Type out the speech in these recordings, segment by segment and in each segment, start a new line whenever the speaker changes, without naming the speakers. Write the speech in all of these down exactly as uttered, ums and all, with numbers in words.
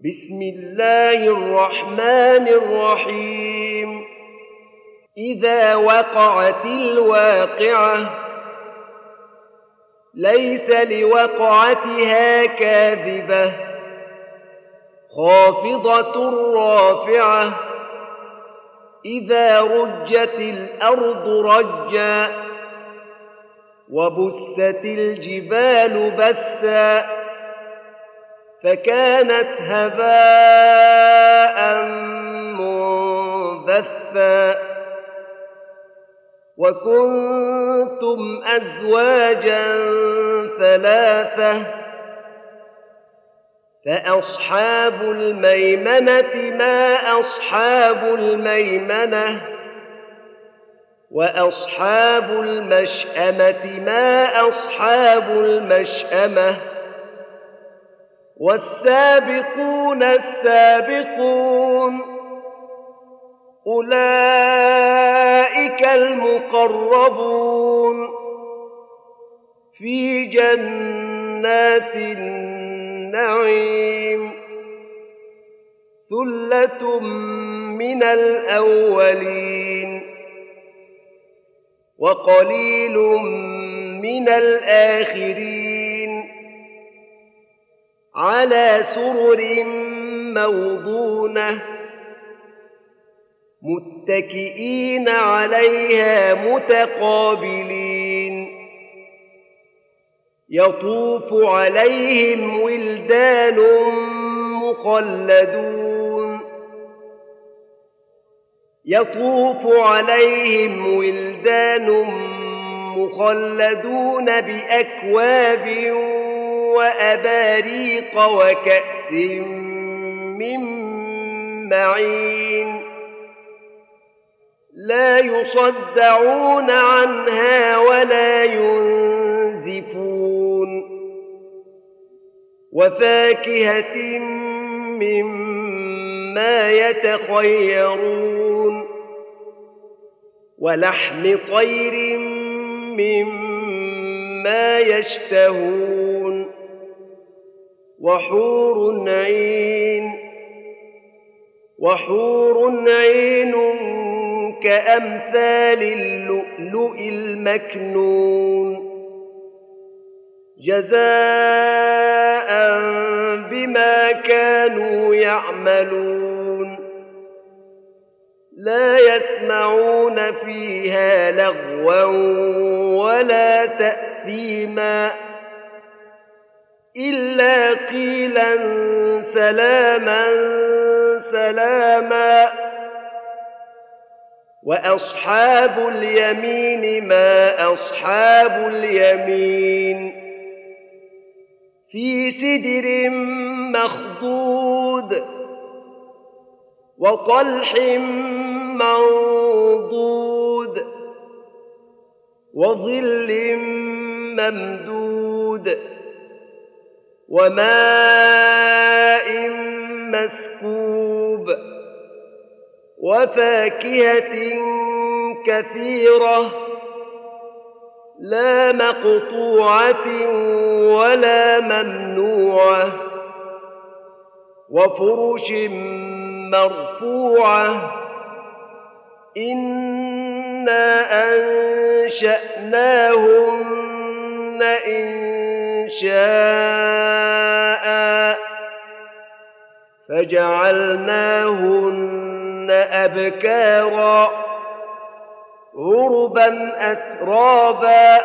بسم الله الرحمن الرحيم إذا وقعت الواقعة ليس لوقعتها كاذبة خافضة رافعة إذا رجت الأرض رجا وبست الجبال بسا فكانت هباء منبثا وكنتم أزواجا ثلاثة فأصحاب الميمنة ما أصحاب الميمنة وأصحاب المشأمة ما أصحاب المشأمة والسابقون السابقون أولئك المقربون في جنات النعيم ثلة من الأولين وقليل من الآخرين على سرر موضونة متكئين عليها متقابلين يطوف عليهم ولدان مخلدون يطوف عليهم ولدان مخلدون بأكواب وأباريق وكأس من معين لا يصدعون عنها ولا ينزفون وفاكهة مما يتخيرون ولحم طير مما يشتهون وحور عين وحور عين كأمثال اللؤلؤ المكنون جزاء بما كانوا يعملون لا يسمعون فيها لغوا ولا تأثيما إلا قيلا سلاما سلاما وأصحاب اليمين ما أصحاب اليمين في سدر مخضود وطلح منضود وظل ممدود وماء مسكوب وفاكهة كثيرة لا مقطوعة ولا ممنوعة وفرش مرفوعة إنا أنشأناهن إنشاء فجعلناهن أبكارا عربا أترابا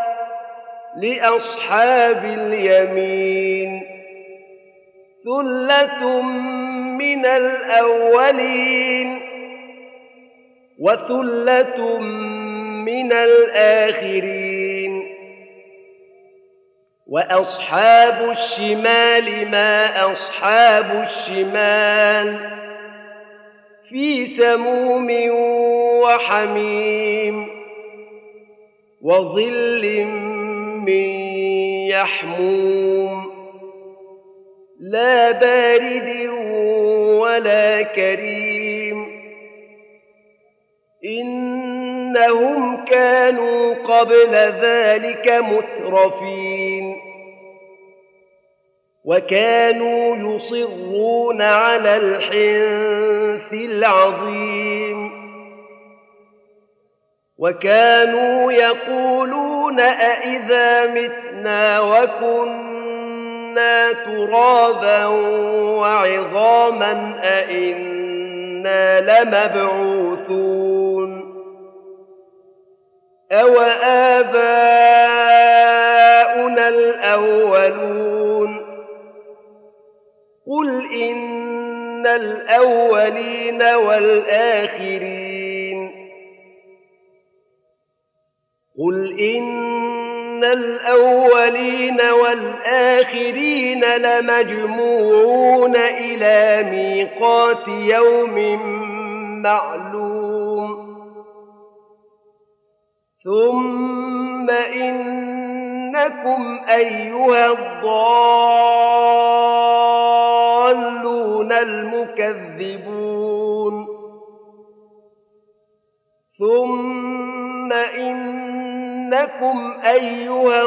لأصحاب اليمين ثلة من الأولين وثلة من الآخرين وأصحاب الشمال ما أصحاب الشمال في سموم وحميم وظل من يحموم لا بارد ولا كريم إنهم كانوا قبل ذلك مترفين وكانوا يصرون على الحنث العظيم وكانوا يقولون أإذا متنا وكنا ترابا وعظاما أإنا لمبعوثون أو آباؤنا الأولون قل إن الأولين والآخرين قل إن الأولين والآخرين لمجموعون إلى ميقات يوم معلوم ثم إنكم أيها الضالون المكذبون ثم إنكم أيها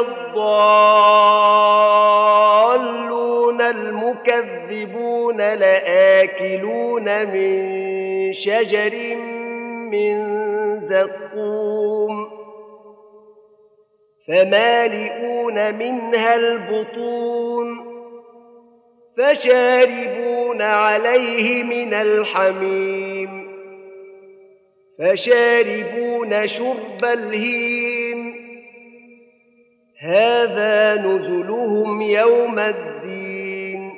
الضالون المكذبون لآكلون من شجر من زقوم فمالئون منها البطون فشاربون عليه من الحميم فشاربون شرب الهيم هذا نزلهم يوم الدين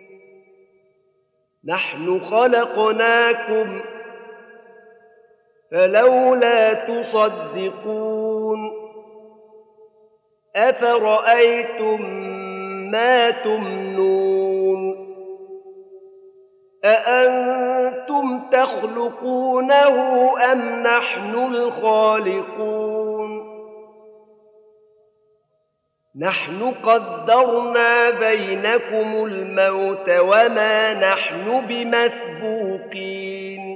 نحن خلقناكم فلولا تصدقون أفرأيتم ما تمنون أأنتم تخلقونه أم نحن الخالقون نحن قدرنا بينكم الموت وما نحن بمسبوقين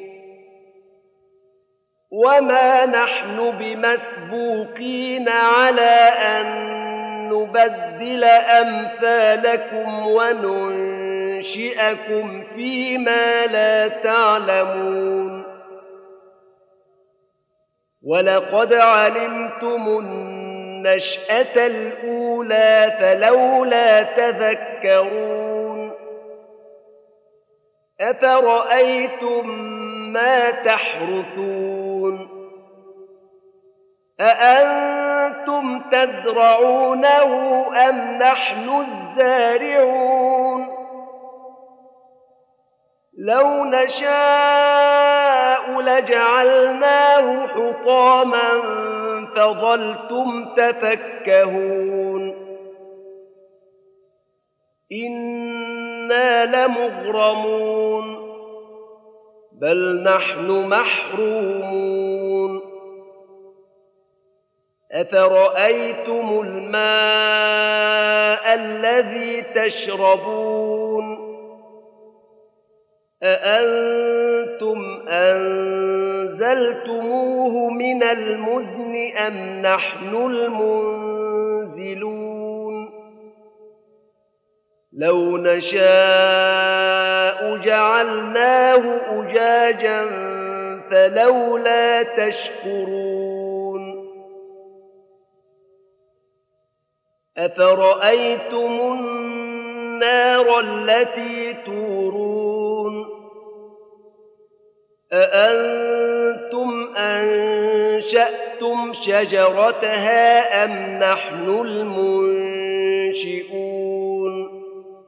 وما نحن بمسبوقين على أن نبدل أمثالكم وننشئكم فيما لا تعلمون ولقد علمتم النشأة الأولى فلولا تذكرون أفرأيتم ما تحرثون أأنتم تزرعونه أم نحن الزارعون لو نشاء لجعلناه حطاما فظلتم تفكهون إنا لمغرمون بل نحن محرومون أفرأيتم الماء الذي تشربون أأنتم أنزلتموه من المزن أم نحن المنزلون لو نشاء جعلناه أجاجا فلولا تشكرون أفرأيتم النار التي تورون أأنتم أنشأتم شجرتها أم نحن المنشئون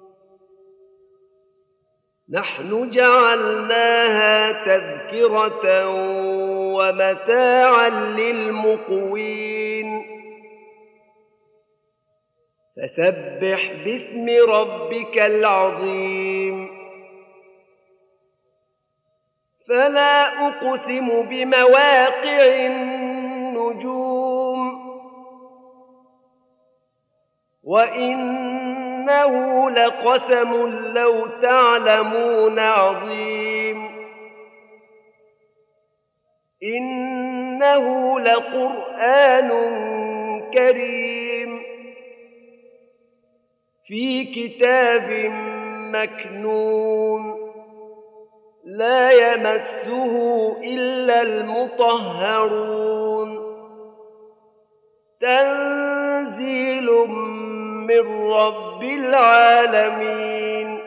نحن جعلناها تذكرة ومتاعا للمقوين فسبح باسم ربك العظيم فلا أقسم بمواقع النجوم وإنه لقسم لو تعلمون عظيم إنه لقرآن كريم في كتاب مكنون لا يمسه إلا المطهرون تنزيل من رب العالمين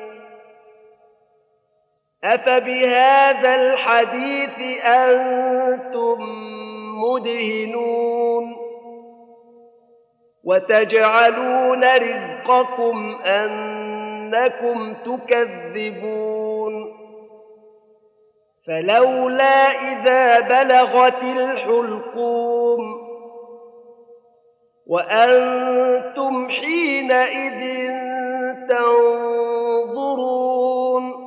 أفبهذا الحديث أنتم مدهنون وتجعلون رزقكم أنكم تكذبون فلولا إذا بلغت الحلقوم وأنتم حينئذ تنظرون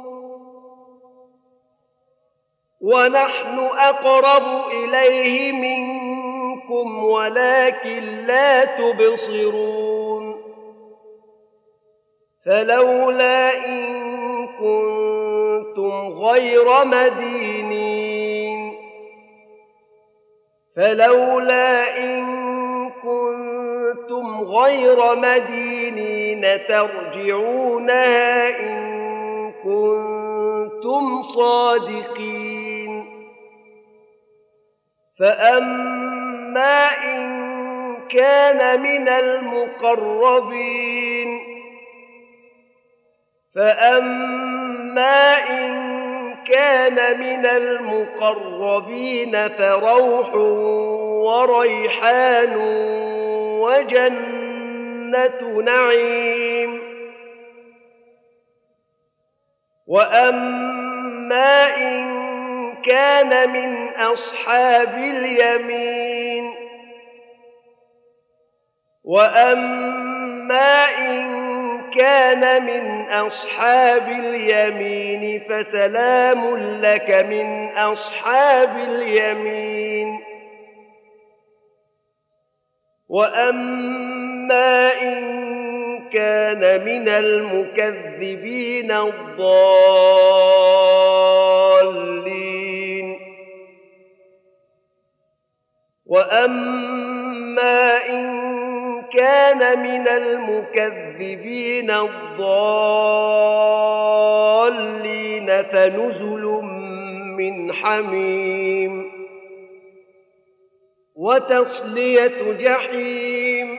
ونحن أقرب إليه منكم ولكن لا تبصرون فلولا إن كنتم غير مدينين فلولا إن كنتم غير مدينين ترجعونها إن كنتم صادقين فأما إن كان من المقربين فأما إن كان من المقربين فروح وريحان وجنة نعيم وأما إن كان من أصحاب اليمين وأما إن كان من أصحاب اليمين فسلام لك من أصحاب اليمين وأما إن كان من المكذبين الضالين وأما إن كان من المكذبين الضالين فنزل من حميم وتصلية جحيم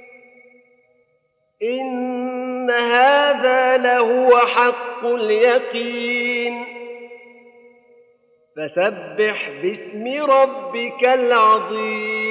إن هذا لهو حق اليقين فسبح باسم ربك العظيم